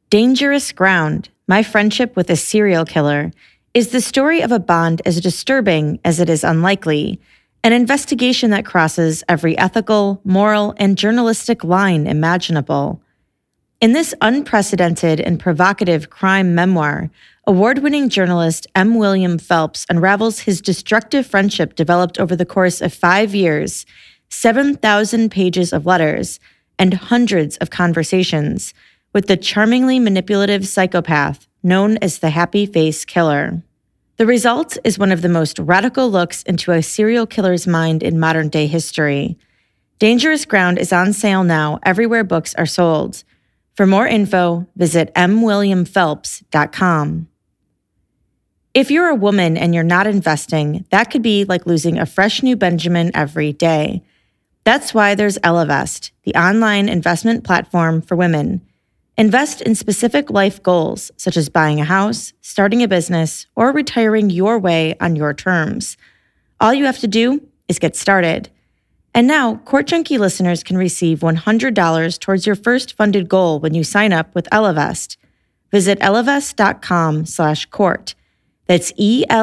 Dangerous Ground, My Friendship with a Serial Killer, is the story of a bond as disturbing as it is unlikely, an investigation that crosses every ethical, moral, and journalistic line imaginable. In this unprecedented and provocative crime memoir, award-winning journalist M. William Phelps unravels his destructive friendship developed over the course of 5 years, 7,000 pages of letters, and hundreds of conversations with the charmingly manipulative psychopath known as the Happy Face Killer. The result is one of the most radical looks into a serial killer's mind in modern-day history. Dangerous Ground is on sale now everywhere books are sold. For more info, visit mwilliamphelps.com. If you're a woman and you're not investing, that could be like losing a fresh new Benjamin every day. That's why there's Ellevest, the online investment platform for women. Invest in specific life goals, such as buying a house, starting a business, or retiring your way on your terms. All you have to do is get started. And now, Court Junkie listeners can receive $100 towards your first funded goal when you sign up with Ellevest. Visit ellevest.com/court. That's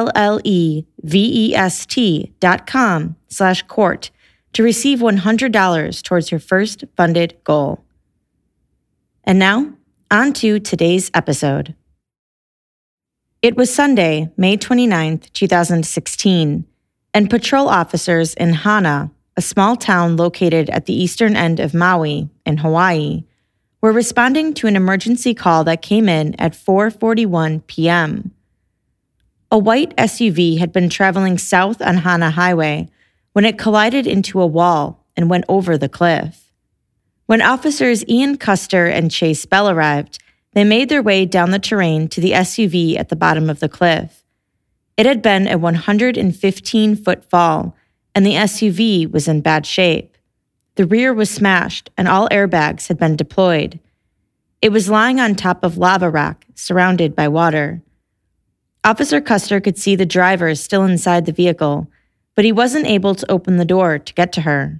ELLEVEST.com/court to receive $100 towards your first funded goal. And now, on to today's episode. It was Sunday, May 29th, 2016, and patrol officers in Hana, a small town located at the eastern end of Maui in Hawaii, were responding to an emergency call that came in at 4:41 p.m. A white SUV had been traveling south on Hana Highway when it collided into a wall and went over the cliff. When officers Ian Custer and Chase Bell arrived, they made their way down the terrain to the SUV at the bottom of the cliff. It had been a 115-foot fall, and the SUV was in bad shape. The rear was smashed, and all airbags had been deployed. It was lying on top of lava rock, surrounded by water. Officer Custer could see the driver still inside the vehicle, but he wasn't able to open the door to get to her.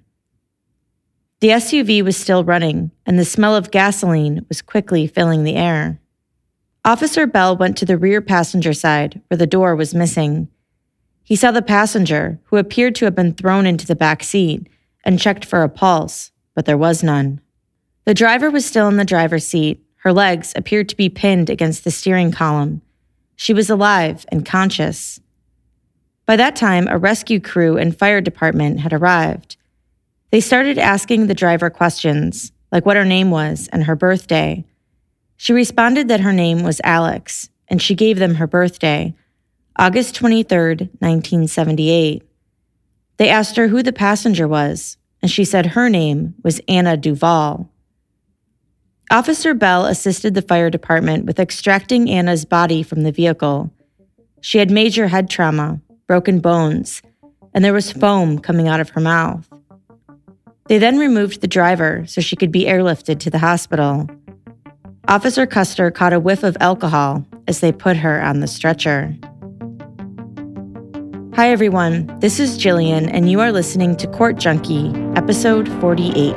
The SUV was still running, and the smell of gasoline was quickly filling the air. Officer Bell went to the rear passenger side, where the door was missing. He saw the passenger, who appeared to have been thrown into the back seat, and checked for a pulse, but there was none. The driver was still in the driver's seat. Her legs appeared to be pinned against the steering column. She was alive and conscious. By that time, a rescue crew and fire department had arrived. They started asking the driver questions, like what her name was and her birthday. She responded that her name was Alex, and she gave them her birthday, August 23rd, 1978. They asked her who the passenger was, and she said her name was Anna Duvall. Officer Bell assisted the fire department with extracting Anna's body from the vehicle. She had major head trauma, broken bones, and there was foam coming out of her mouth. They then removed the driver so she could be airlifted to the hospital. Officer Custer caught a whiff of alcohol as they put her on the stretcher. Hi everyone, this is Jillian, and you are listening to Court Junkie, episode 48.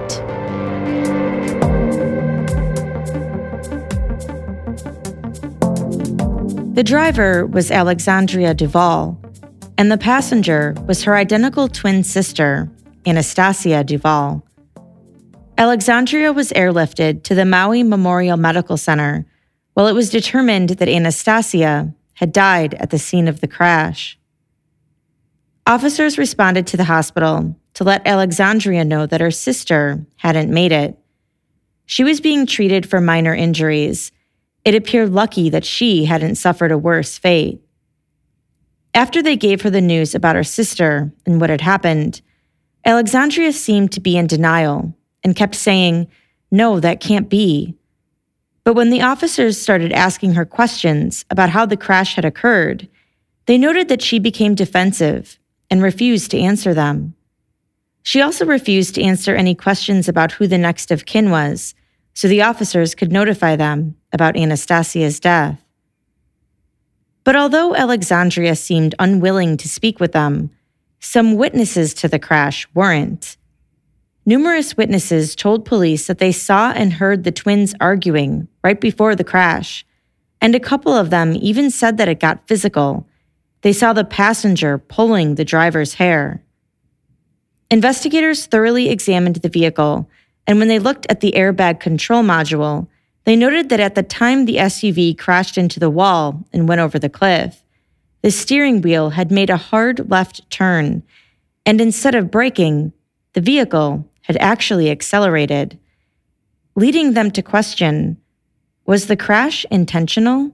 The driver was Alexandria Duvall, and the passenger was her identical twin sister, Anastasia Duvall. Alexandria was airlifted to the Maui Memorial Medical Center, while it was determined that Anastasia had died at the scene of the crash. Officers responded to the hospital to let Alexandria know that her sister hadn't made it. She was being treated for minor injuries. It appeared lucky that she hadn't suffered a worse fate. After they gave her the news about her sister and what had happened, Alexandria seemed to be in denial and kept saying, "No, that can't be." But when the officers started asking her questions about how the crash had occurred, they noted that she became defensive and refused to answer them. She also refused to answer any questions about who the next of kin was, so the officers could notify them about Anastasia's death. But although Alexandria seemed unwilling to speak with them, some witnesses to the crash weren't. Numerous witnesses told police that they saw and heard the twins arguing right before the crash, and a couple of them even said that it got physical. They saw the passenger pulling the driver's hair. Investigators thoroughly examined the vehicle, and when they looked at the airbag control module, they noted that at the time the SUV crashed into the wall and went over the cliff, the steering wheel had made a hard left turn, and instead of braking, the vehicle had actually accelerated, leading them to question, was the crash intentional?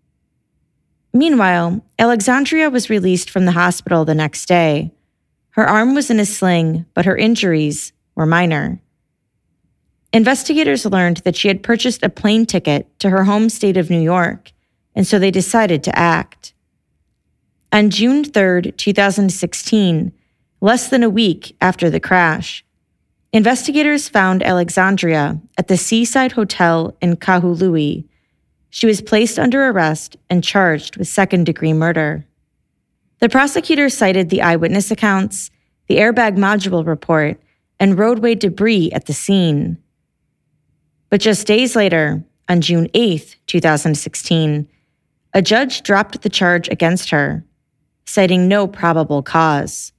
Meanwhile, Alexandria was released from the hospital the next day. Her arm was in a sling, but her injuries were minor. Investigators learned that she had purchased a plane ticket to her home state of New York, and so they decided to act. On June 3, 2016, less than a week after the crash, investigators found Alexandria at the Seaside Hotel in Kahului. She was placed under arrest and charged with second-degree murder. The prosecutor cited the eyewitness accounts, the airbag module report, and roadway debris at the scene. But just days later, on June 8, 2016, a judge dropped the charge against her, citing no probable cause.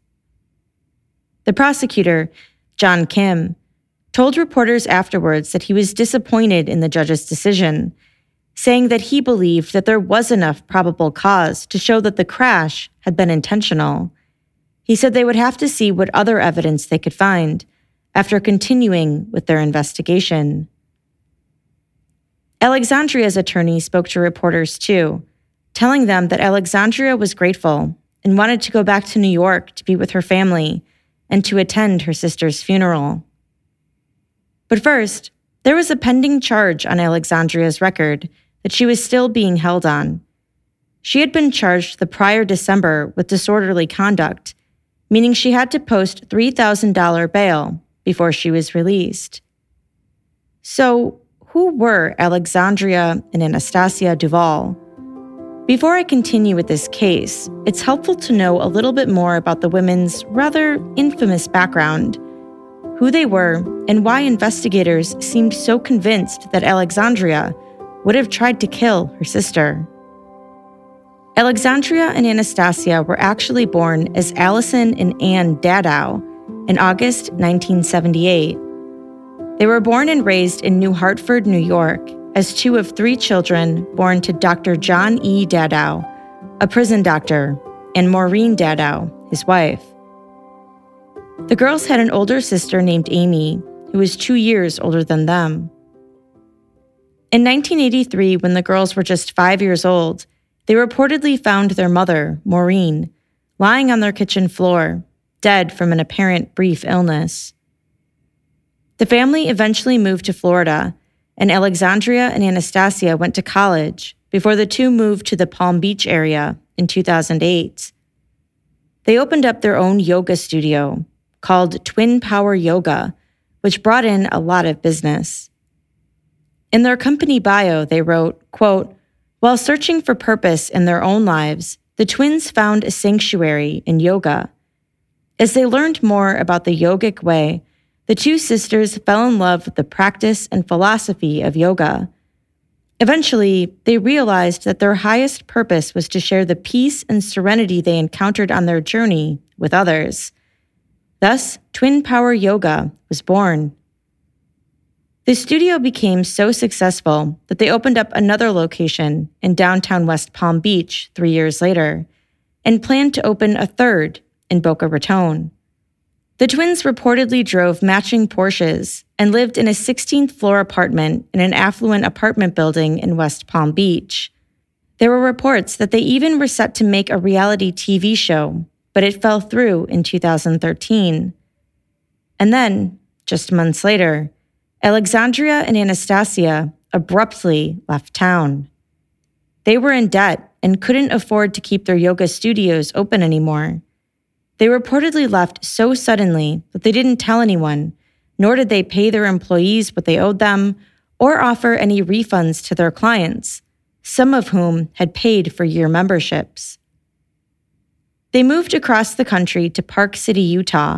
The prosecutor, John Kim, told reporters afterwards that he was disappointed in the judge's decision, saying that he believed that there was enough probable cause to show that the crash had been intentional. He said they would have to see what other evidence they could find after continuing with their investigation. Alexandria's attorney spoke to reporters too, telling them that Alexandria was grateful and wanted to go back to New York to be with her family and to attend her sister's funeral. But first, there was a pending charge on Alexandria's record that she was still being held on. She had been charged the prior December with disorderly conduct, meaning she had to post $3,000 bail before she was released. So, who were Alexandria and Anastasia Duval? Before I continue with this case, it's helpful to know a little bit more about the women's rather infamous background, who they were, and why investigators seemed so convinced that Alexandria would have tried to kill her sister. Alexandria and Anastasia were actually born as Allison and Ann Dadow in August 1978. They were born and raised in New Hartford, New York, as two of three children born to Dr. John E. Dadow, a prison doctor, and Maureen Dadow, his wife. The girls had an older sister named Amy, who was 2 years older than them. In 1983, when the girls were just 5 years old, they reportedly found their mother, Maureen, lying on their kitchen floor, dead from an apparent brief illness. The family eventually moved to Florida, and Alexandria and Anastasia went to college before the two moved to the Palm Beach area in 2008. They opened up their own yoga studio called Twin Power Yoga, which brought in a lot of business. In their company bio, they wrote, quote, "While searching for purpose in their own lives, the twins found a sanctuary in yoga. As they learned more about the yogic way, the two sisters fell in love with the practice and philosophy of yoga. Eventually, they realized that their highest purpose was to share the peace and serenity they encountered on their journey with others. Thus, Twin Power Yoga was born." The studio became so successful that they opened up another location in downtown West Palm Beach 3 years later, and planned to open a third in Boca Raton. The twins reportedly drove matching Porsches and lived in a 16th floor apartment in an affluent apartment building in West Palm Beach. There were reports that they even were set to make a reality TV show, but it fell through in 2013. And then, just months later, Alexandria and Anastasia abruptly left town. They were in debt and couldn't afford to keep their yoga studios open anymore. They reportedly left so suddenly that they didn't tell anyone, nor did they pay their employees what they owed them or offer any refunds to their clients, some of whom had paid for year memberships. They moved across the country to Park City, Utah,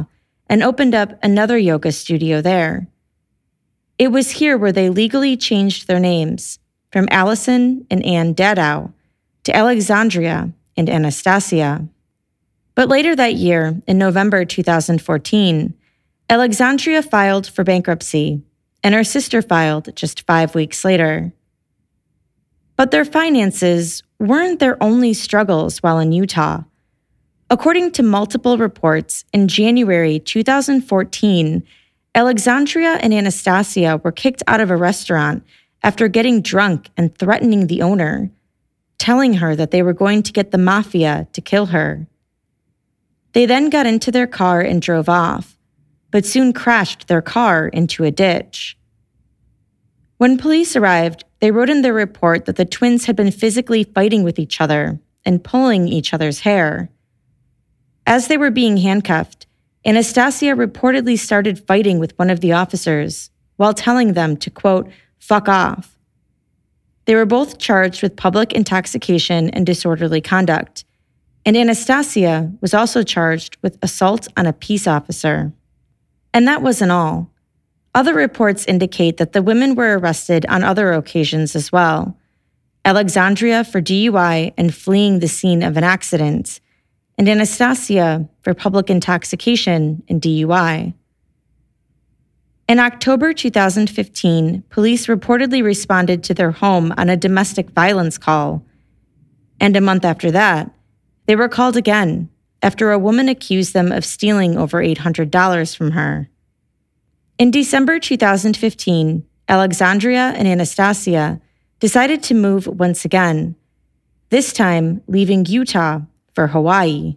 and opened up another yoga studio there. It was here where they legally changed their names from Allison and Ann Dadow to Alexandria and Anastasia. But later that year, in November 2014, Alexandria filed for bankruptcy, and her sister filed just 5 weeks later. But their finances weren't their only struggles while in Utah. According to multiple reports, in January 2014, Alexandria and Anastasia were kicked out of a restaurant after getting drunk and threatening the owner, telling her that they were going to get the mafia to kill her. They then got into their car and drove off, but soon crashed their car into a ditch. When police arrived, they wrote in their report that the twins had been physically fighting with each other and pulling each other's hair. As they were being handcuffed, Anastasia reportedly started fighting with one of the officers while telling them to, quote, fuck off. They were both charged with public intoxication and disorderly conduct, and Anastasia was also charged with assault on a peace officer. And that wasn't all. Other reports indicate that the women were arrested on other occasions as well. Alexandria for DUI and fleeing the scene of an accident, and Anastasia for public intoxication and DUI. In October 2015, police reportedly responded to their home on a domestic violence call. And a month after that, they were called again after a woman accused them of stealing over $800 from her. In December 2015, Alexandria and Anastasia decided to move once again, this time leaving Utah for Hawaii.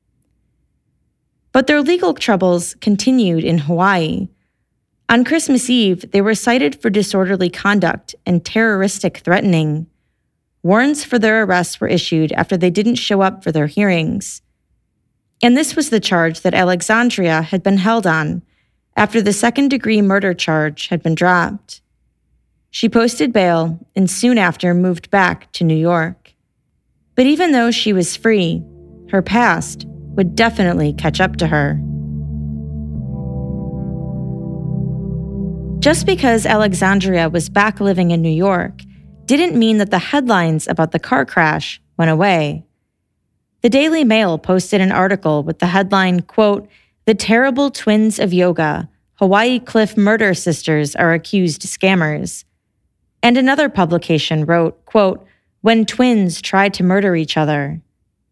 But their legal troubles continued in Hawaii. On Christmas Eve, they were cited for disorderly conduct and terroristic threatening. Warrants for their arrests were issued after they didn't show up for their hearings. And this was the charge that Alexandria had been held on after the second-degree murder charge had been dropped. She posted bail and soon after moved back to New York. But even though she was free, her past would definitely catch up to her. Just because Alexandria was back living in New York didn't mean that the headlines about the car crash went away. The Daily Mail posted an article with the headline, quote, "The Terrible Twins of Yoga, Hawaii Cliff Murder Sisters Are Accused Scammers." And another publication wrote, quote, "When Twins Try to Murder Each Other."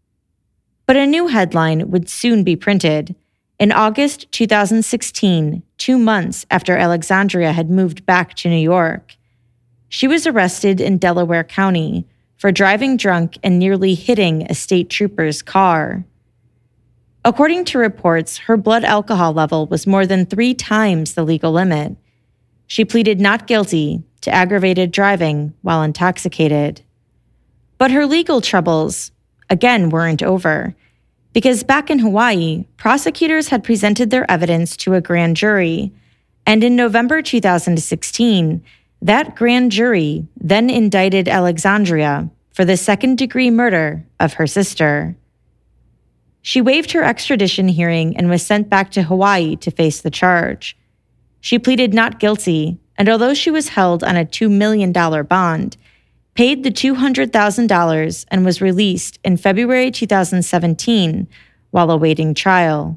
But a new headline would soon be printed. In August 2016, 2 months after Alexandria had moved back to New York, she was arrested in Delaware County for driving drunk and nearly hitting a state trooper's car. According to reports, her blood alcohol level was more than 3 times the legal limit. She pleaded not guilty to aggravated driving while intoxicated. But her legal troubles, again, weren't over, because back in Hawaii, prosecutors had presented their evidence to a grand jury, and in November 2016, that grand jury then indicted Alexandria for the second-degree murder of her sister. She waived her extradition hearing and was sent back to Hawaii to face the charge. She pleaded not guilty, and although she was held on a $2 million bond, paid the $200,000 and was released in February 2017 while awaiting trial.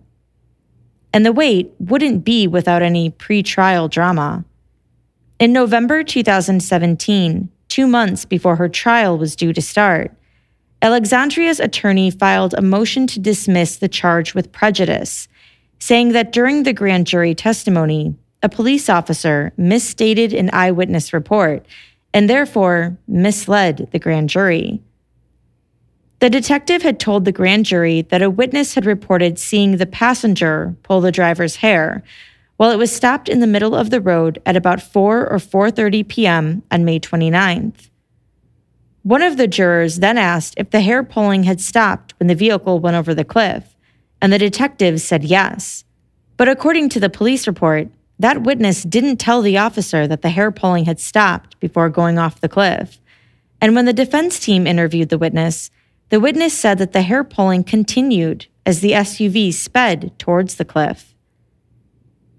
And the wait wouldn't be without any pre-trial drama. In November 2017, 2 months before her trial was due to start, Alexandria's attorney filed a motion to dismiss the charge with prejudice, saying that during the grand jury testimony, a police officer misstated an eyewitness report and therefore misled the grand jury. The detective had told the grand jury that a witness had reported seeing the passenger pull the driver's hair while it was stopped in the middle of the road at about 4 or 4:30 p.m. on May 29th. One of the jurors then asked if the hair pulling had stopped when the vehicle went over the cliff, and the detective said yes. But according to the police report, that witness didn't tell the officer that the hair pulling had stopped before going off the cliff. And when the defense team interviewed the witness said that the hair pulling continued as the SUV sped towards the cliff.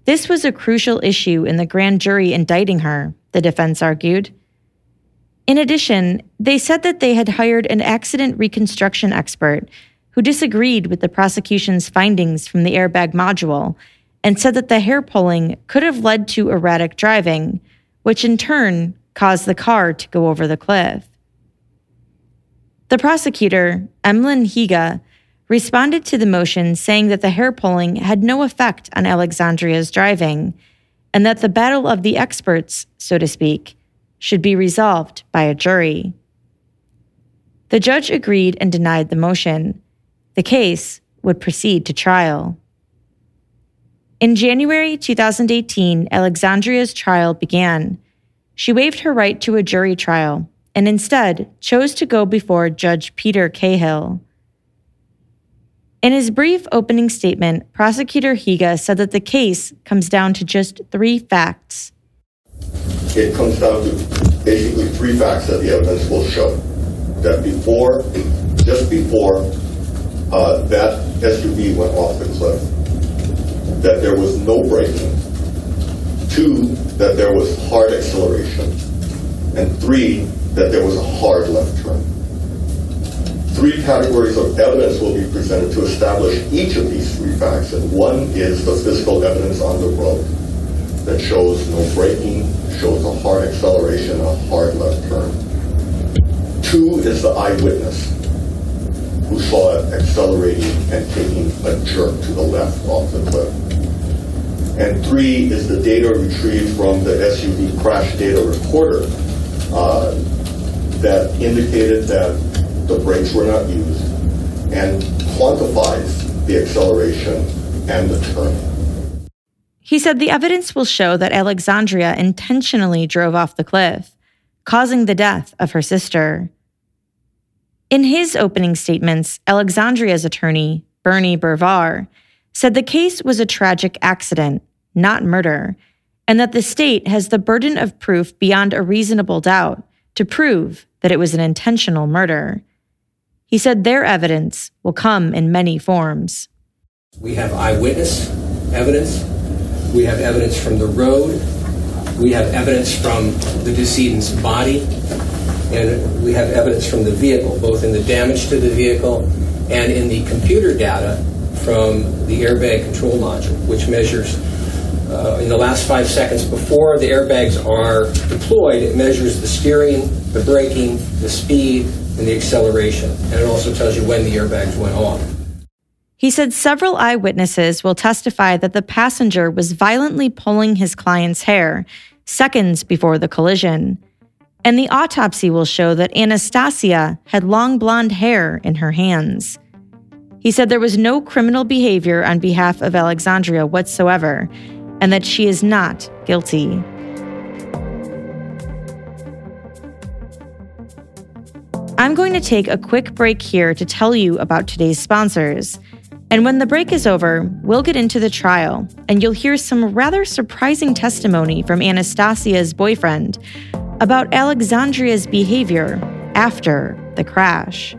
This was a crucial issue in the grand jury indicting her, the defense argued. In addition, they said that they had hired an accident reconstruction expert who disagreed with the prosecution's findings from the airbag module and said that the hair pulling could have led to erratic driving, which in turn caused the car to go over the cliff. The prosecutor, Emlyn Higa, responded to the motion saying that the hair pulling had no effect on Alexandria's driving and that the battle of the experts, so to speak, should be resolved by a jury. The judge agreed and denied the motion. The case would proceed to trial. In January 2018, Alexandria's trial began. She waived her right to a jury trial and instead chose to go before Judge Peter Cahill. In his brief opening statement, Prosecutor Higa said that the case comes down to just 3 facts. It comes down to basically 3 facts that the evidence will show. That just before that SUV went off the cliff, that there was no braking. 2, that there was hard acceleration. And 3, that there was a hard left turn. 3 categories of evidence will be presented to establish each of these 3 facts, and one is the physical evidence on the road that shows no braking, shows a hard acceleration, a hard left turn. 2 is the eyewitness who saw it accelerating and taking a jerk to the left off the cliff. And 3 is the data retrieved from the SUV crash data recorder that indicated that the brakes were not used and quantifies the acceleration and the turn. He said the evidence will show that Alexandria intentionally drove off the cliff, causing the death of her sister. In his opening statements, Alexandria's attorney, Bernie Bervar, said the case was a tragic accident, not murder, and that the state has the burden of proof beyond a reasonable doubt to prove that it was an intentional murder. He said their evidence will come in many forms. We have eyewitness evidence. We have evidence from the road. We have evidence from the decedent's body. And we have evidence from the vehicle, both in the damage to the vehicle and in the computer data from the airbag control module, which measures in the last 5 seconds before the airbags are deployed, it measures the steering, the braking, the speed, and the acceleration. And it also tells you when the airbags went off. He said several eyewitnesses will testify that the passenger was violently pulling his client's hair seconds before the collision. And the autopsy will show that Anastasia had long blonde hair in her hands. He said there was no criminal behavior on behalf of Alexandria whatsoever, and that she is not guilty. I'm going to take a quick break here to tell you about today's sponsors. And when the break is over, we'll get into the trial, and you'll hear some rather surprising testimony from Anastasia's boyfriend about Alexandria's behavior after the crash.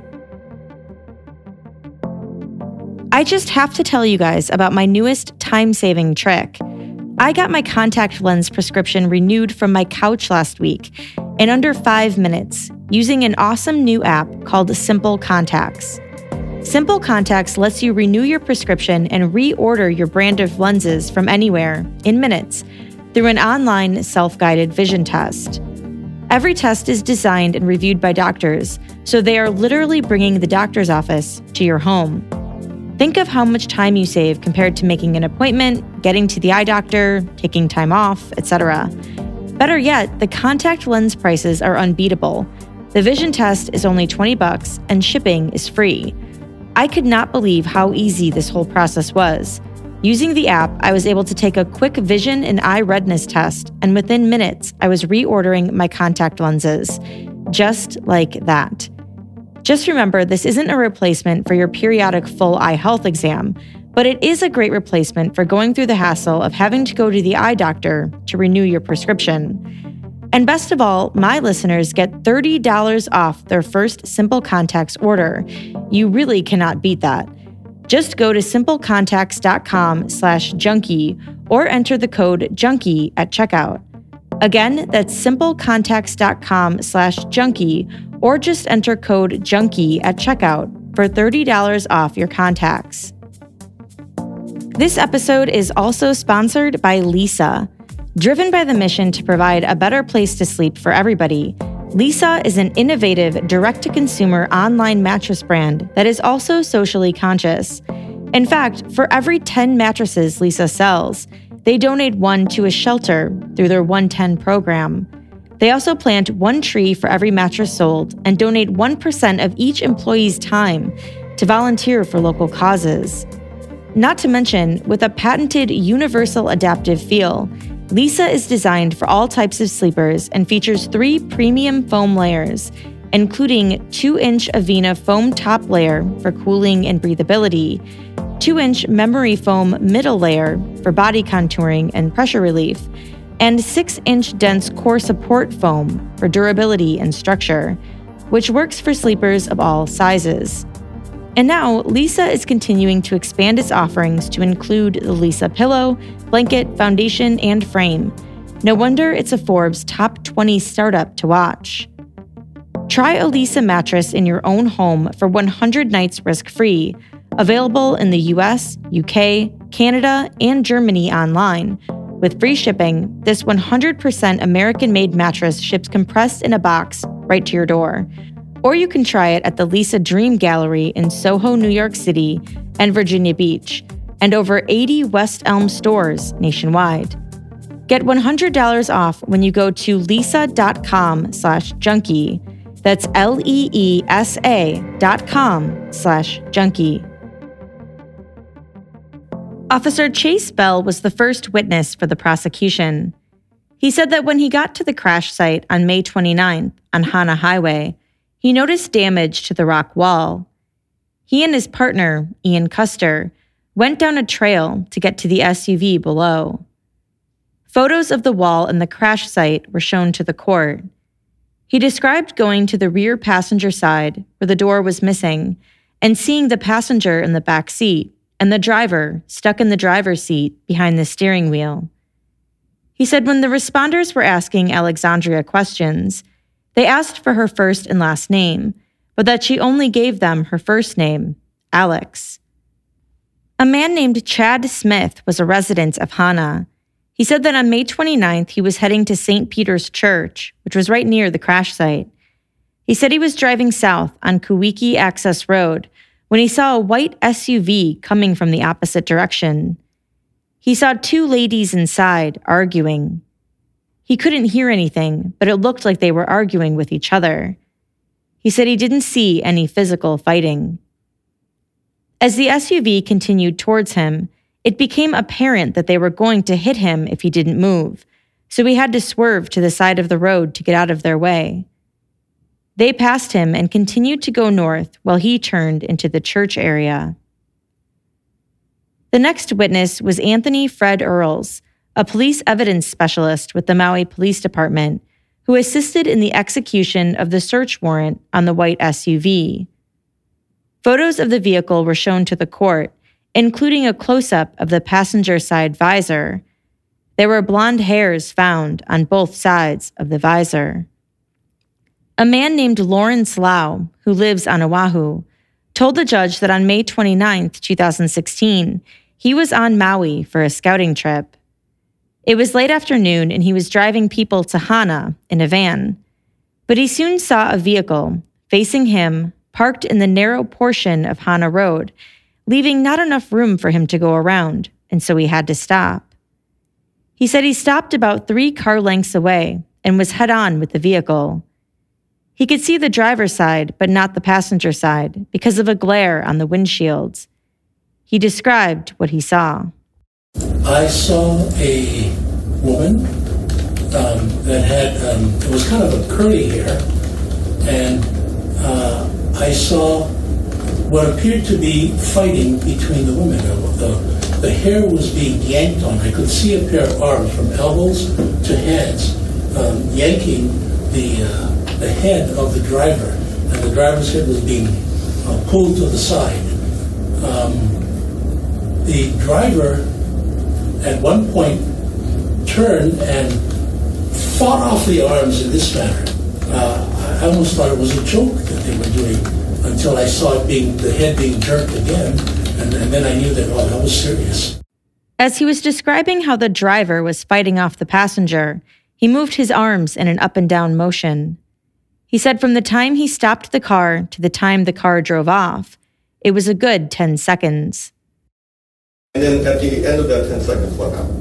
I just have to tell you guys about my newest time-saving trick. I got my contact lens prescription renewed from my couch last week in under 5 minutes using an awesome new app called Simple Contacts. Simple Contacts lets you renew your prescription and reorder your brand of lenses from anywhere in minutes through an online self-guided vision test. Every test is designed and reviewed by doctors, so they are literally bringing the doctor's office to your home. Think of how much time you save compared to making an appointment, getting to the eye doctor, taking time off, etc. Better yet, the contact lens prices are unbeatable. The vision test is only $20 and shipping is free. I could not believe how easy this whole process was. Using the app, I was able to take a quick vision and eye redness test, and within minutes, I was reordering my contact lenses. Just like that. Just remember, this isn't a replacement for your periodic full eye health exam, but it is a great replacement for going through the hassle of having to go to the eye doctor to renew your prescription. And best of all, my listeners get $30 off their first Simple Contacts order. You really cannot beat that. Just go to simplecontacts.com/junkie or enter the code JUNKIE at checkout. Again, that's simplecontacts.com/junkie, or just enter code JUNKIE at checkout for $30 off your contacts. This episode is also sponsored by Leesa. Driven by the mission to provide a better place to sleep for everybody, Leesa is an innovative, direct-to-consumer online mattress brand that is also socially conscious. In fact, for every 10 mattresses Leesa sells, they donate one to a shelter through their 110 program. They also plant one tree for every mattress sold and donate 1% of each employee's time to volunteer for local causes. Not to mention, with a patented universal adaptive feel, Leesa is designed for all types of sleepers and features 3 premium foam layers, including 2-inch Avena foam top layer for cooling and breathability, 2-inch memory foam middle layer for body contouring and pressure relief, and 6-inch dense core support foam for durability and structure, which works for sleepers of all sizes. And now, Leesa is continuing to expand its offerings to include the Leesa pillow, blanket, foundation, and frame. No wonder it's a Forbes top 20 startup to watch. Try a Leesa mattress in your own home for 100 nights risk-free, available in the US, UK, Canada, and Germany online. With free shipping, this 100% American-made mattress ships compressed in a box right to your door. Or you can try it at the Leesa Dream Gallery in Soho, New York City, and Virginia Beach, and over 80 West Elm stores nationwide. Get $100 off when you go to leesa.com/junkie. That's LEESA.com/junkie. Officer Chase Bell was the first witness for the prosecution. He said that when he got to the crash site on May 29th on Hana Highway, he noticed damage to the rock wall. He and his partner, Ian Custer, went down a trail to get to the SUV below. Photos of the wall and the crash site were shown to the court. He described going to the rear passenger side where the door was missing and seeing the passenger in the back seat and the driver stuck in the driver's seat behind the steering wheel. He said when the responders were asking Alexandria questions, they asked for her first and last name, but that she only gave them her first name, Alex. A man named Chad Smith was a resident of Hana. He said that on May 29th, he was heading to St. Peter's Church, which was right near the crash site. He said he was driving south on Kuwiki Access Road when he saw a white SUV coming from the opposite direction. He saw 2 ladies inside arguing. He couldn't hear anything, but it looked like they were arguing with each other. He said he didn't see any physical fighting. As the SUV continued towards him, it became apparent that they were going to hit him if he didn't move, so he had to swerve to the side of the road to get out of their way. They passed him and continued to go north while he turned into the church area. The next witness was Anthony Fred Earls, a police evidence specialist with the Maui Police Department, who assisted in the execution of the search warrant on the white SUV. Photos of the vehicle were shown to the court, including a close-up of the passenger side visor. There were blonde hairs found on both sides of the visor. A man named Lawrence Lau, who lives on Oahu, told the judge that on May 29, 2016, he was on Maui for a scouting trip. It was late afternoon and he was driving people to Hana in a van. But he soon saw a vehicle facing him parked in the narrow portion of Hana Road, leaving not enough room for him to go around, and so he had to stop. He said he stopped about 3 car lengths away and was head-on with the vehicle. He could see the driver's side, but not the passenger side, because of a glare on the windshields. He described what he saw. I saw a woman that had, it was kind of a curly hair, and I saw what appeared to be fighting between the women. The hair was being yanked on. I could see a pair of arms from elbows to hands yanking the head of the driver, and the driver's head was being pulled to the side. The driver at one point turned and fought off the arms in this manner. I almost thought it was a joke that they were doing until I saw the head being jerked again, and then I knew that, that was serious. As he was describing how the driver was fighting off the passenger, he moved his arms in an up and down motion. He said from the time he stopped the car to the time the car drove off, it was a good 10 seconds. And then at the end of that 10 seconds, what happened?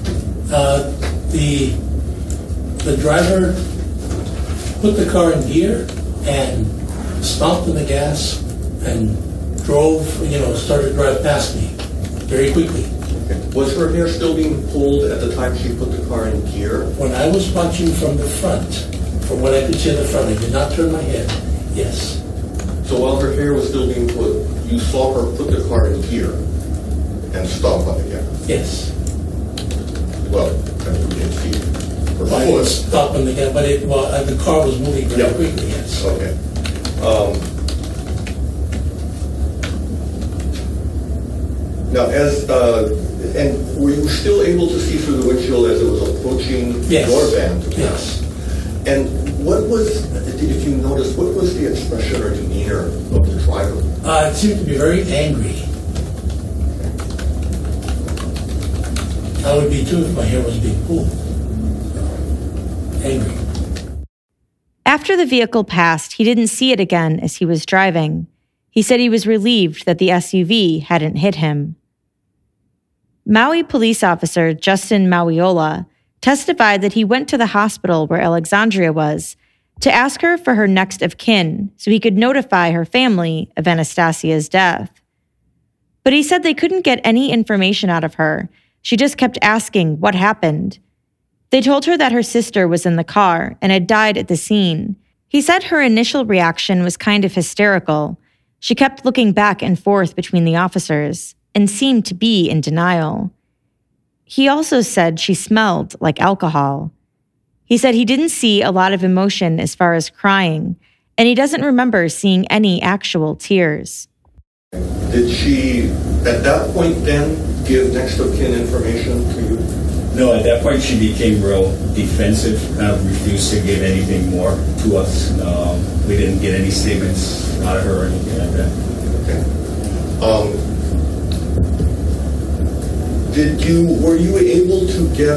The driver put the car in gear and stomped on the gas and drove, started to drive past me very quickly. Okay. Was her hair still being pulled at the time she put the car in gear? When I was watching from the front, from what I could see in the front, I did not turn my head, yes. So while her hair was still being put, you saw her put the car in gear and stomp on the gas? Yes. Well, I mean, we didn't see her I foot. was stopping the gas, but the car was moving very quickly, yes. Okay. Now, and were you still able to see through the windshield as it was approaching Yes. your van to pass? Yes. And if you notice, what was the expression or demeanor of the driver? It seemed to be very angry. I would be too if my hair was being pulled. Angry. After the vehicle passed, he didn't see it again as he was driving. He said he was relieved that the SUV hadn't hit him. Maui police officer Justin Mauiola testified that he went to the hospital where Alexandria was to ask her for her next of kin so he could notify her family of Anastasia's death. But he said they couldn't get any information out of her. She just kept asking what happened. They told her that her sister was in the car and had died at the scene. He said her initial reaction was kind of hysterical. She kept looking back and forth between the officers and seemed to be in denial. He also said she smelled like alcohol. He said he didn't see a lot of emotion as far as crying, and he doesn't remember seeing any actual tears. Did she, at that point then, give next of kin information to you? No, at that point she became real defensive, refused to give anything more to us. We didn't get any statements out of her or anything like that. Okay. Were you able to get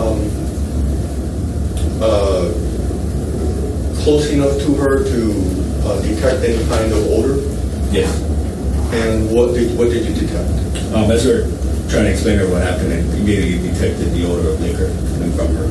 close enough to her to detect any kind of odor? Yes. And what did you detect? As we were trying to explain to her what happened, and immediately detected the odor of liquor coming from her.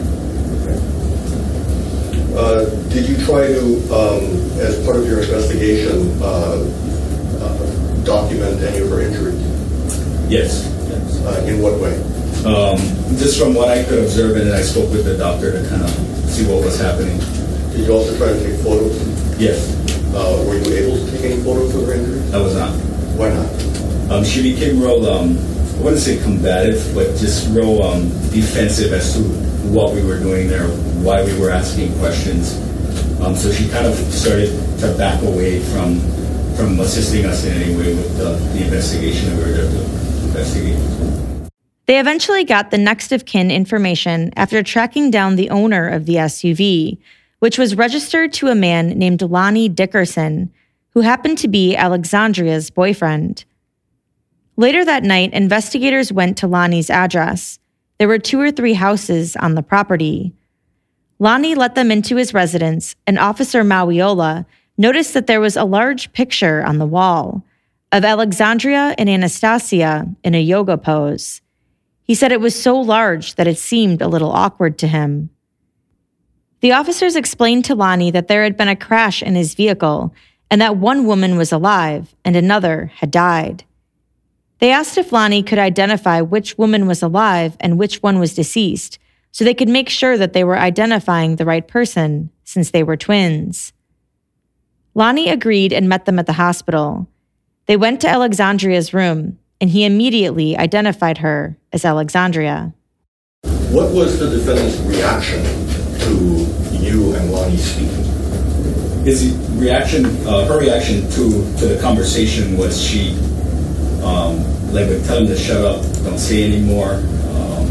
Okay. Did you try to, as part of your investigation, document any of her injuries? Yes. In what way? Just from what I could observe, and then I spoke with the doctor to kind of see what was happening. Did you also try to take photos? Yes. Were you able to take any photos of her injuries? I was not. Why not? She became real, I wouldn't say combative, but just real defensive as to what we were doing there, why we were asking questions. So she kind of started to back away from assisting us in any way with the investigation that we were there to investigate. They eventually got the next of kin information after tracking down the owner of the SUV, which was registered to a man named Lonnie Dickerson, who happened to be Alexandria's boyfriend. Later that night, investigators went to Lonnie's address. There were 2 or 3 houses on the property. Lonnie let them into his residence, and Officer Mauiola noticed that there was a large picture on the wall of Alexandria and Anastasia in a yoga pose. He said it was so large that it seemed a little awkward to him. The officers explained to Lonnie that there had been a crash in his vehicle and that one woman was alive and another had died. They asked if Lonnie could identify which woman was alive and which one was deceased so they could make sure that they were identifying the right person since they were twins. Lonnie agreed and met them at the hospital. They went to Alexandria's room, and he immediately identified her as Alexandria. What was the defendant's reaction to you and Lonnie speaking? His reaction, her reaction to the conversation was she, would tell him to shut up, don't say anymore.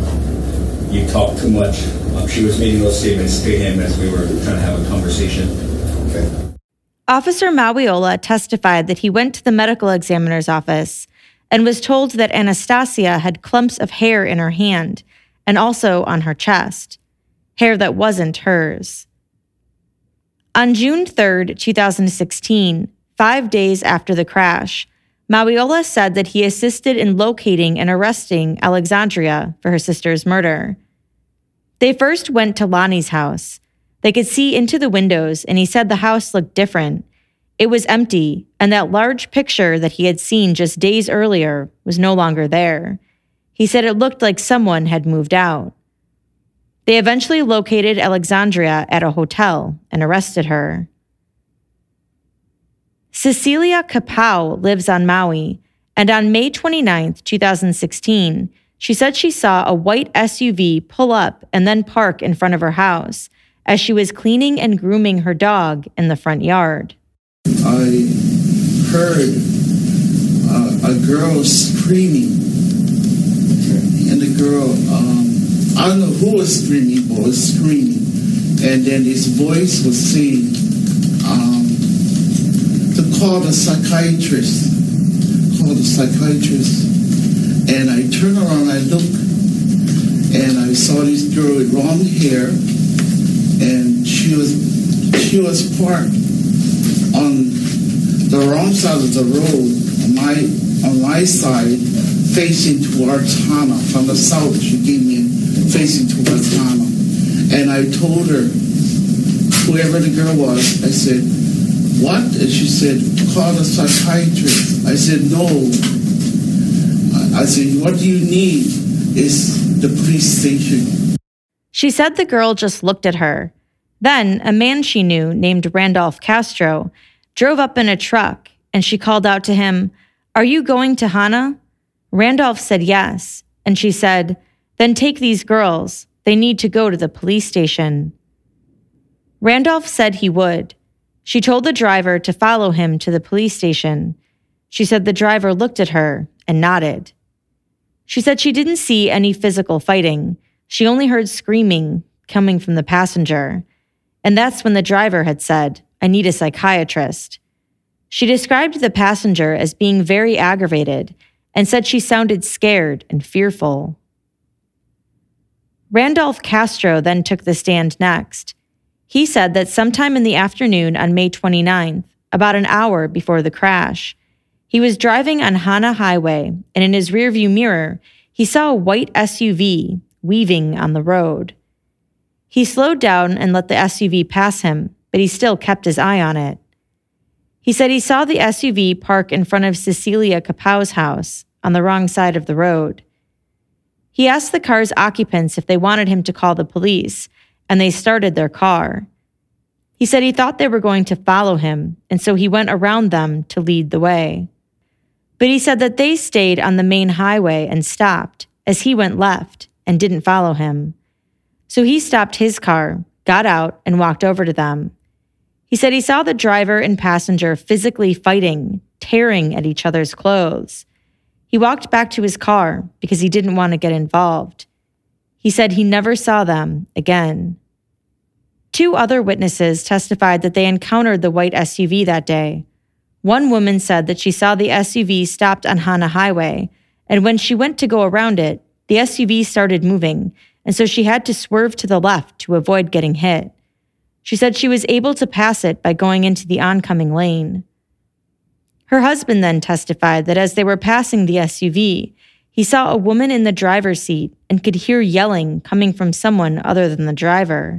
you talk too much. She was making those statements to him as we were trying to have a conversation. Okay. Officer Mawiola testified that he went to the medical examiner's office and was told that Anastasia had clumps of hair in her hand and also on her chest, hair that wasn't hers. On June 3rd, 2016, 5 days after the crash, Mawiola said that he assisted in locating and arresting Alexandria for her sister's murder. They first went to Lonnie's house. They could see into the windows, and he said the house looked different. It was empty, and that large picture that he had seen just days earlier was no longer there. He said it looked like someone had moved out. They eventually located Alexandria at a hotel and arrested her. Cecilia Capau lives on Maui, and on May 29, 2016, she said she saw a white SUV pull up and then park in front of her house as she was cleaning and grooming her dog in the front yard. I heard a girl screaming, and the girl, I don't know who was screaming, but was screaming, and then his voice was saying to call the psychiatrist, and I turned around, I looked, and I saw this girl with long hair, and she was parked on the wrong side of the road, on my side, facing towards Hana. From the south, she came in facing towards Hana. And I told her, whoever the girl was, I said, what? And she said, call the psychiatrist. I said, no. I said, what do you need? Is the police station. She said the girl just looked at her. Then a man she knew named Randolph Castro drove up in a truck, and she called out to him, "Are you going to Hana?" Randolph said yes, and she said, "Then take these girls. They need to go to the police station." Randolph said he would. She told the driver to follow him to the police station. She said the driver looked at her and nodded. She said she didn't see any physical fighting. She only heard screaming coming from the passenger. And that's when the driver had said, "I need a psychiatrist." She described the passenger as being very aggravated and said she sounded scared and fearful. Randolph Castro then took the stand next. He said that sometime in the afternoon on May 29th, about an hour before the crash, he was driving on Hana Highway, and in his rearview mirror, he saw a white SUV weaving on the road. He slowed down and let the SUV pass him, but he still kept his eye on it. He said he saw the SUV park in front of Cecilia Capau's house on the wrong side of the road. He asked the car's occupants if they wanted him to call the police, and they started their car. He said he thought they were going to follow him, and so he went around them to lead the way. But he said that they stayed on the main highway and stopped, as he went left and didn't follow him. So he stopped his car, got out, and walked over to them. He said he saw the driver and passenger physically fighting, tearing at each other's clothes. He walked back to his car because he didn't want to get involved. He said he never saw them again. 2 other witnesses testified that they encountered the white SUV that day. One woman said that she saw the SUV stopped on Hana Highway, and when she went to go around it, the SUV started moving, and so she had to swerve to the left to avoid getting hit. She said she was able to pass it by going into the oncoming lane. Her husband then testified that as they were passing the SUV, he saw a woman in the driver's seat and could hear yelling coming from someone other than the driver.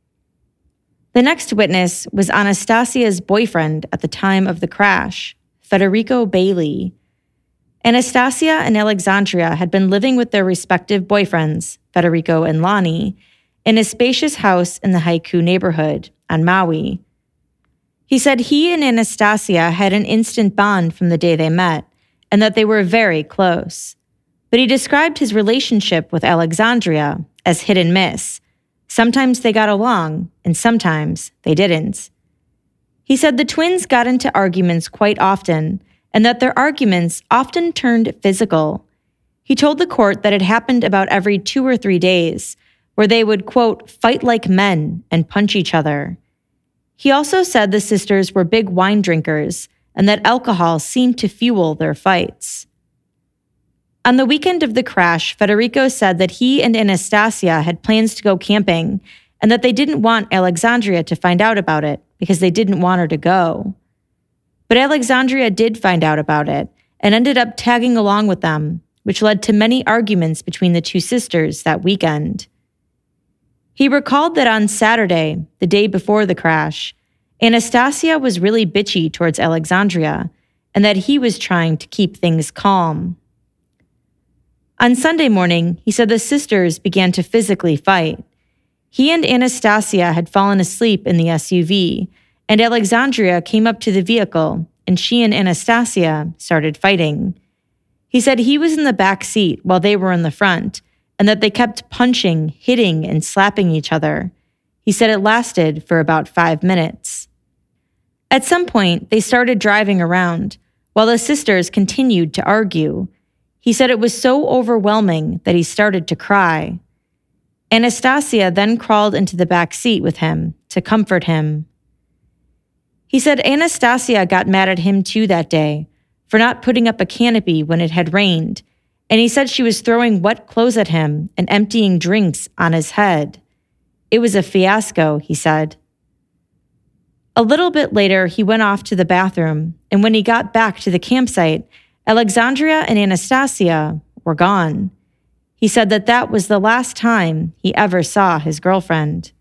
The next witness was Anastasia's boyfriend at the time of the crash, Federico Bailey. Anastasia and Alexandria had been living with their respective boyfriends, Federico and Lonnie, in a spacious house in the Haiku neighborhood on Maui. He said he and Anastasia had an instant bond from the day they met, and that they were very close. But he described his relationship with Alexandria as hit and miss. Sometimes they got along, and sometimes they didn't. He said the twins got into arguments quite often, and that their arguments often turned physical. He told the court that it happened about every 2 or 3 days, where they would, quote, fight like men and punch each other. He also said the sisters were big wine drinkers and that alcohol seemed to fuel their fights. On the weekend of the crash, Federico said that he and Anastasia had plans to go camping and that they didn't want Alexandria to find out about it because they didn't want her to go. But Alexandria did find out about it and ended up tagging along with them, which led to many arguments between the two sisters that weekend. He recalled that on Saturday, the day before the crash, Anastasia was really bitchy towards Alexandria and that he was trying to keep things calm. On Sunday morning, he said the sisters began to physically fight. He and Anastasia had fallen asleep in the SUV, and Alexandria came up to the vehicle, and she and Anastasia started fighting. He said he was in the back seat while they were in the front, and that they kept punching, hitting, and slapping each other. He said it lasted for about 5 minutes. At some point, they started driving around, while the sisters continued to argue. He said it was so overwhelming that he started to cry. Anastasia then crawled into the back seat with him to comfort him. He said Anastasia got mad at him too that day for not putting up a canopy when it had rained, and he said she was throwing wet clothes at him and emptying drinks on his head. It was a fiasco, he said. A little bit later, he went off to the bathroom, and when he got back to the campsite, Alexandria and Anastasia were gone. He said that that was the last time he ever saw his girlfriend.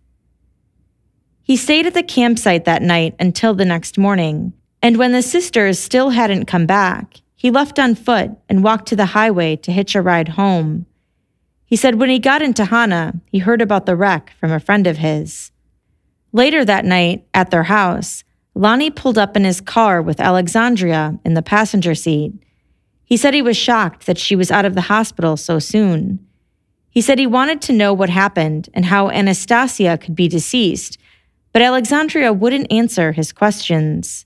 He stayed at the campsite that night until the next morning, and when the sisters still hadn't come back, he left on foot and walked to the highway to hitch a ride home. He said when he got into Hana, he heard about the wreck from a friend of his. Later that night, at their house, Lonnie pulled up in his car with Alexandria in the passenger seat. He said he was shocked that she was out of the hospital so soon. He said he wanted to know what happened and how Anastasia could be deceased, but Alexandria wouldn't answer his questions.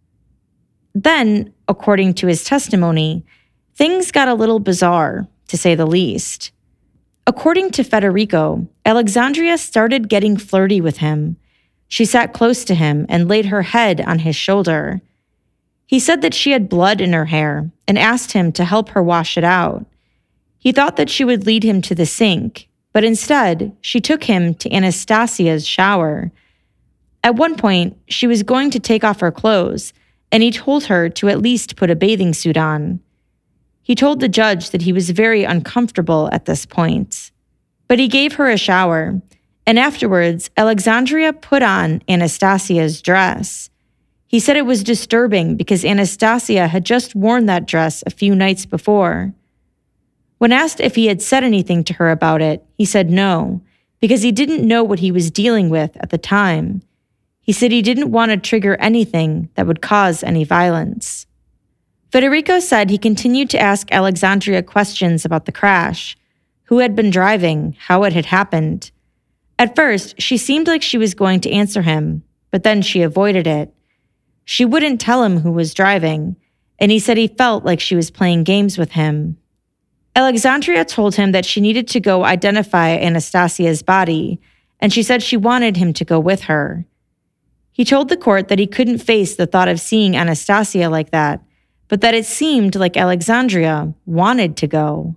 Then, according to his testimony, things got a little bizarre, to say the least. According to Federico, Alexandria started getting flirty with him. She sat close to him and laid her head on his shoulder. He said that she had blood in her hair and asked him to help her wash it out. He thought that she would lead him to the sink, but instead, she took him to Anastasia's shower. At one point, she was going to take off her clothes, and he told her to at least put a bathing suit on. He told the judge that he was very uncomfortable at this point. But he gave her a shower, and afterwards, Alexandria put on Anastasia's dress. He said it was disturbing because Anastasia had just worn that dress a few nights before. When asked if he had said anything to her about it, he said no, because he didn't know what he was dealing with at the time. He said he didn't want to trigger anything that would cause any violence. Federico said he continued to ask Alexandria questions about the crash, who had been driving, how it had happened. At first, she seemed like she was going to answer him, but then she avoided it. She wouldn't tell him who was driving, and he said he felt like she was playing games with him. Alexandria told him that she needed to go identify Anastasia's body, and she said she wanted him to go with her. He told the court that he couldn't face the thought of seeing Anastasia like that, but that it seemed like Alexandria wanted to go.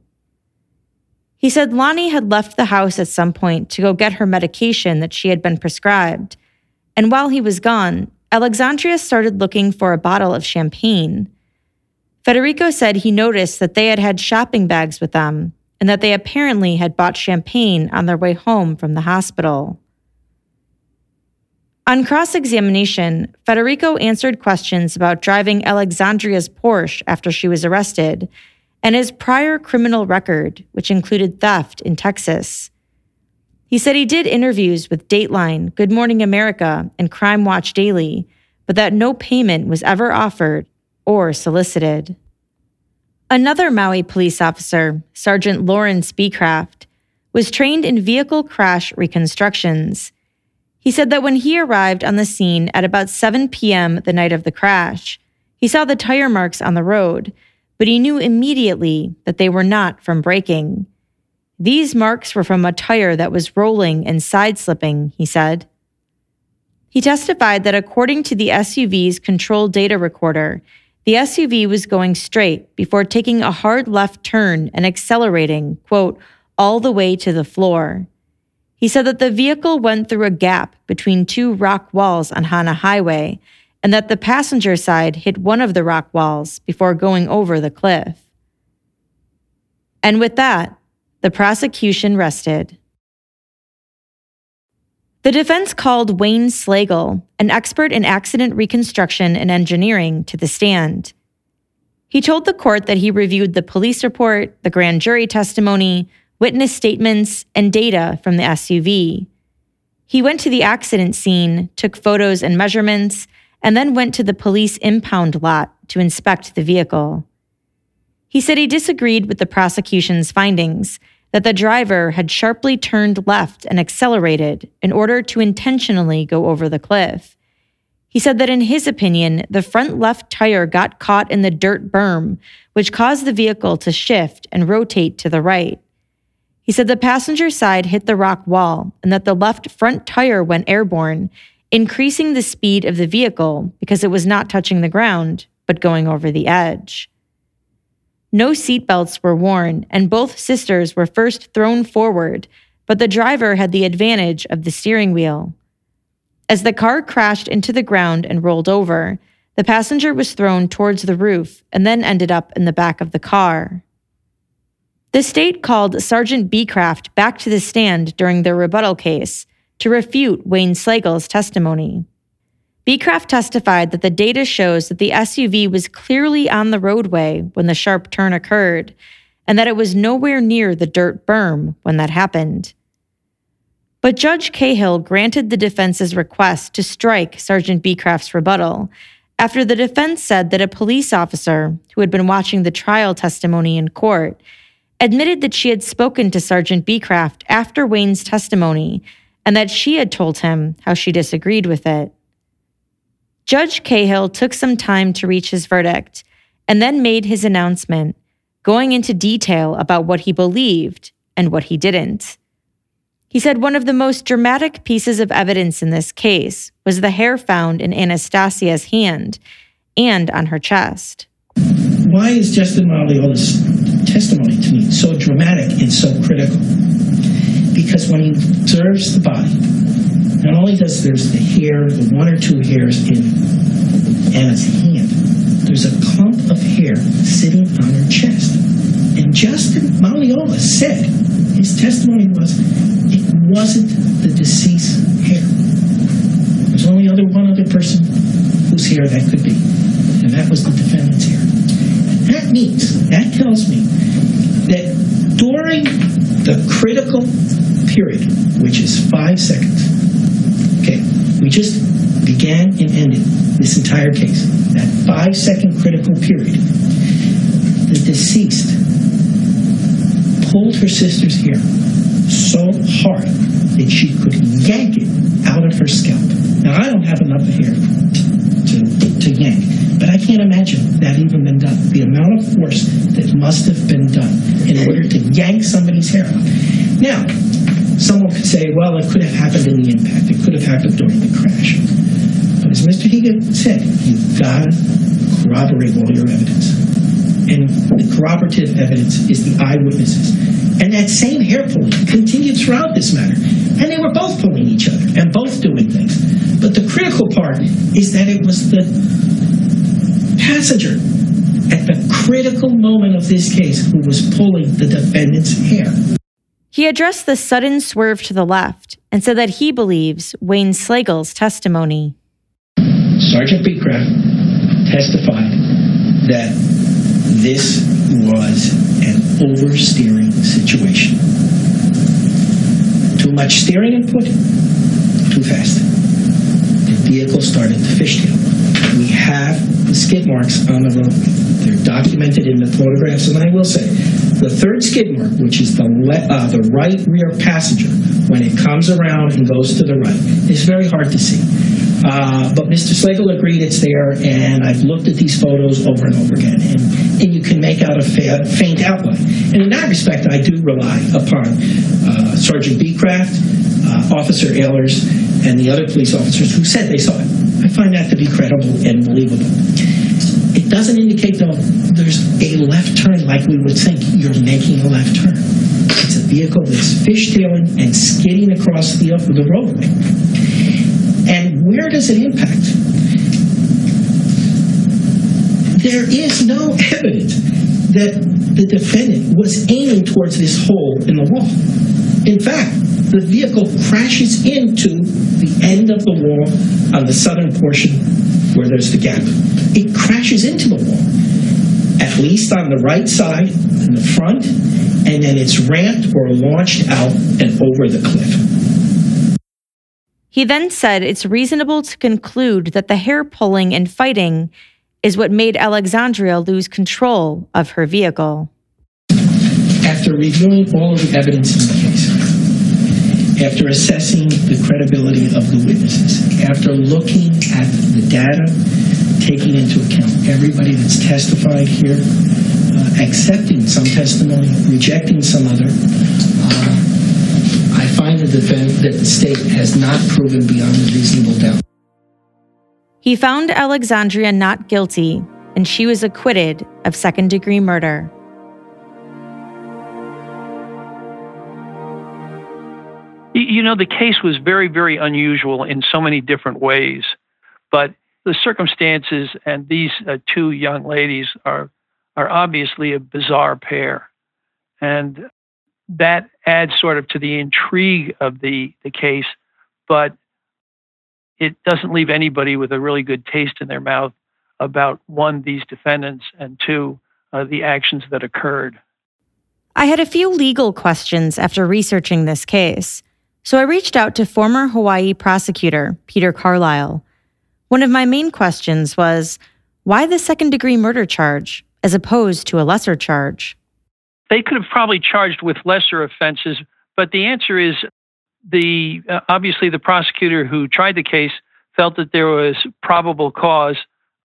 He said Lonnie had left the house at some point to go get her medication that she had been prescribed, and while he was gone, Alexandria started looking for a bottle of champagne. Federico said he noticed that they had had shopping bags with them and that they apparently had bought champagne on their way home from the hospital. On cross-examination, Federico answered questions about driving Alexandria's Porsche after she was arrested and his prior criminal record, which included theft in Texas. He said he did interviews with Dateline, Good Morning America, and Crime Watch Daily, but that no payment was ever offered or solicited. Another Maui police officer, Sergeant Lawrence Beecraft, was trained in vehicle crash reconstructions. He said that when he arrived on the scene at about 7 p.m. the night of the crash, he saw the tire marks on the road, but he knew immediately that they were not from braking. These marks were from a tire that was rolling and side-slipping, he said. He testified that according to the SUV's control data recorder, the SUV was going straight before taking a hard left turn and accelerating, quote, all the way to the floor. He said that the vehicle went through a gap between two rock walls on Hana Highway and that the passenger side hit one of the rock walls before going over the cliff. And with that, the prosecution rested. The defense called Wayne Slagle, an expert in accident reconstruction and engineering, to the stand. He told the court that he reviewed the police report, the grand jury testimony, witness statements, and data from the SUV. He went to the accident scene, took photos and measurements, and then went to the police impound lot to inspect the vehicle. He said he disagreed with the prosecution's findings that the driver had sharply turned left and accelerated in order to intentionally go over the cliff. He said that in his opinion, the front left tire got caught in the dirt berm, which caused the vehicle to shift and rotate to the right. He said the passenger side hit the rock wall and that the left front tire went airborne, increasing the speed of the vehicle because it was not touching the ground, but going over the edge. No seatbelts were worn, and both sisters were first thrown forward, but the driver had the advantage of the steering wheel. As the car crashed into the ground and rolled over, the passenger was thrown towards the roof and then ended up in the back of the car. The state called Sergeant Beecraft back to the stand during their rebuttal case to refute Wayne Slagle's testimony. Beecraft testified that the data shows that the SUV was clearly on the roadway when the sharp turn occurred, and that it was nowhere near the dirt berm when that happened. But Judge Cahill granted the defense's request to strike Sergeant Beecraft's rebuttal after the defense said that a police officer who had been watching the trial testimony in court admitted that she had spoken to Sergeant Beecraft after Wayne's testimony and that she had told him how she disagreed with it. Judge Cahill took some time to reach his verdict and then made his announcement, going into detail about what he believed and what he didn't. He said one of the most dramatic pieces of evidence in this case was the hair found in Anastasia's hand and on her chest. Why is Justin Malleola's testimony to me so dramatic and so critical? Because when he observes the body, not only does there's the hair, the one or two hairs in Anna's hand, there's a clump of hair sitting on her chest. And Justin Malleola said, his testimony was, it wasn't the deceased's hair. There's only one other person whose hair that could be, and that was the defendant's hair. And that tells me that during the critical period, which is 5 seconds, okay, we just began and ended this entire case, that 5-second critical period, the deceased pulled her sister's hair so hard that she could yank it out of her scalp. Now, I don't have enough hair to yank, but I can't imagine that even been done. The amount of force that must have been done in order to yank somebody's hair out. Now, someone could say, well, it could have happened in the impact. It could have happened during the crash. But as Mr. Higa said, you've got to corroborate all your evidence. And the corroborative evidence is the eyewitnesses. And that same hair pulling continued throughout this matter. And they were both pulling each other and both doing things. But the critical part is that it was the passenger at the critical moment of this case who was pulling the defendant's hair. He addressed the sudden swerve to the left and said that he believes Wayne Slagle's testimony. Sergeant Beecraft testified that this was an oversteering situation. Too much steering input, too fast. The vehicle started to fishtail. We have the skid marks on the road. They're documented in the photographs, and I will say, the third skid mark, which is the right rear passenger, when it comes around and goes to the right, is very hard to see. But Mr. Slagle agreed it's there, and I've looked at these photos over and over again, and you can make out a faint outline. And in that respect, I do rely upon Sergeant Beecraft, Officer Ehlers, and the other police officers who said they saw it. I find that to be credible and believable. It doesn't indicate, though, there's a left turn like we would think you're making a left turn. It's a vehicle that's fishtailing and skidding across the roadway. And where does it impact? There is no evidence that the defendant was aiming towards this hole in the wall. In fact, the vehicle crashes into the end of the wall on the southern portion where there's the gap. It crashes into the wall, at least on the right side, in the front, and then it's ramped or launched out and over the cliff. He then said it's reasonable to conclude that the hair pulling and fighting is what made Alexandria lose control of her vehicle. After reviewing all of the evidence in the case, after assessing the credibility of the witnesses, after looking at the data, taking into account everybody that's testified here, accepting some testimony, rejecting some other, I find that the state has not proven beyond a reasonable doubt. He found Alexandria not guilty, and she was acquitted of second-degree murder. You know, the case was very, very unusual in so many different ways, but the circumstances and these two young ladies are obviously a bizarre pair. And that adds sort of to the intrigue of the case, but it doesn't leave anybody with a really good taste in their mouth about, one, these defendants, and two, the actions that occurred. I had a few legal questions after researching this case, so I reached out to former Hawaii prosecutor Peter Carlisle. One of my main questions was, why the second-degree murder charge as opposed to a lesser charge? They could have probably charged with lesser offenses, but the answer is obviously the prosecutor who tried the case felt that there was probable cause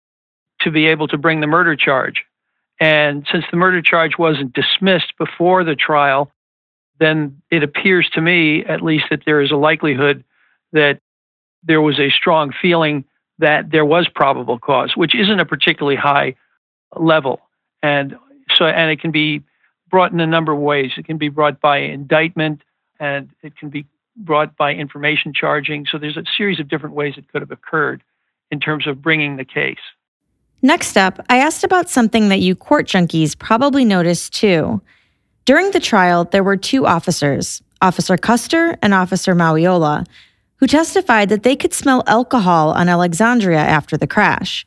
to be able to bring the murder charge. And since the murder charge wasn't dismissed before the trial, then it appears to me, at least, that there is a likelihood that there was a strong feeling that there was probable cause, which isn't a particularly high level. And it can be brought in a number of ways. It can be brought by indictment, and it can be brought by information charging. So there's a series of different ways it could have occurred in terms of bringing the case. Next up, I asked about something that you court junkies probably noticed too. During the trial, there were two officers, Officer Custer and Officer Mauiola, who testified that they could smell alcohol on Alexandria after the crash.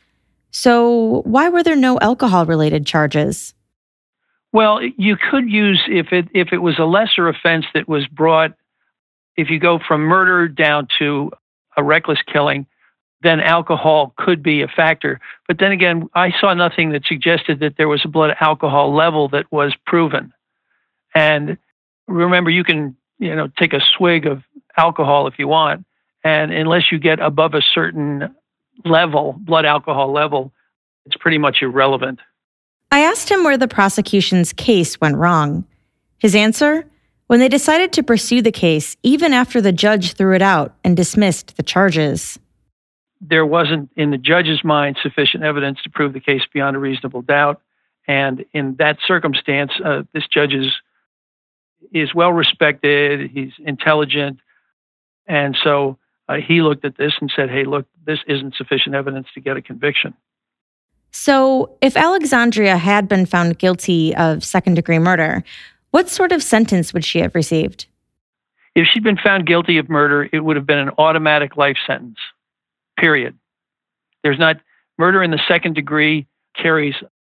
So why were there no alcohol-related charges? Well, you could use, if it was a lesser offense that was brought, if you go from murder down to a reckless killing, then alcohol could be a factor. But then again, I saw nothing that suggested that there was a blood alcohol level that was proven. And remember, you can, take a swig of alcohol if you want, and unless you get above a certain level, blood alcohol level, it's pretty much irrelevant. I asked him where the prosecution's case went wrong. His answer? When they decided to pursue the case, even after the judge threw it out and dismissed the charges. There wasn't, in the judge's mind, sufficient evidence to prove the case beyond a reasonable doubt. And in that circumstance, this judge is well respected, he's intelligent, and so he looked at this and said, hey, look, this isn't sufficient evidence to get a conviction. So if Alexandria had been found guilty of second-degree murder, what sort of sentence would she have received? If she'd been found guilty of murder, it would have been an automatic life sentence, period. Murder in the second degree carries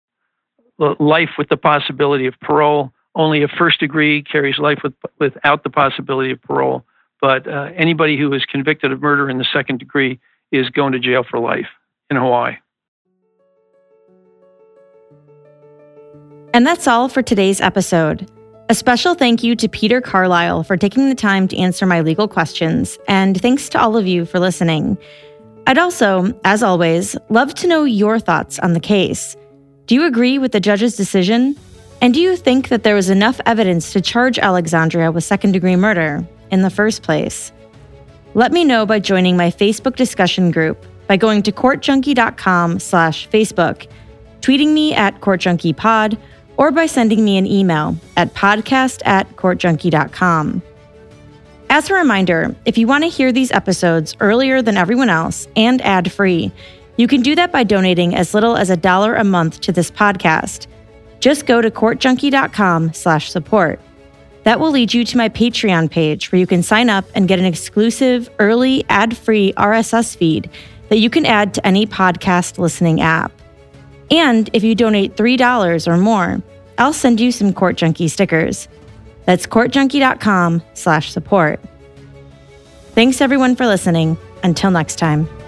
life with the possibility of parole. Only a first degree carries life without the possibility of parole. But anybody who is convicted of murder in the second degree is going to jail for life in Hawaii. And that's all for today's episode. A special thank you to Peter Carlisle for taking the time to answer my legal questions, and thanks to all of you for listening. I'd also, as always, love to know your thoughts on the case. Do you agree with the judge's decision? And do you think that there was enough evidence to charge Alexandria with second-degree murder in the first place? Let me know by joining my Facebook discussion group by going to courtjunkie.com/Facebook, tweeting me at courtjunkiepod, or by sending me an email at podcast@courtjunkie.com. As a reminder, if you want to hear these episodes earlier than everyone else and ad-free, you can do that by donating as little as $1 a month to this podcast. Just go to courtjunkie.com/support. That will lead you to my Patreon page where you can sign up and get an exclusive, early, ad-free RSS feed that you can add to any podcast listening app. And if you donate $3 or more, I'll send you some Court Junkie stickers. That's courtjunkie.com/support. Thanks everyone for listening. Until next time.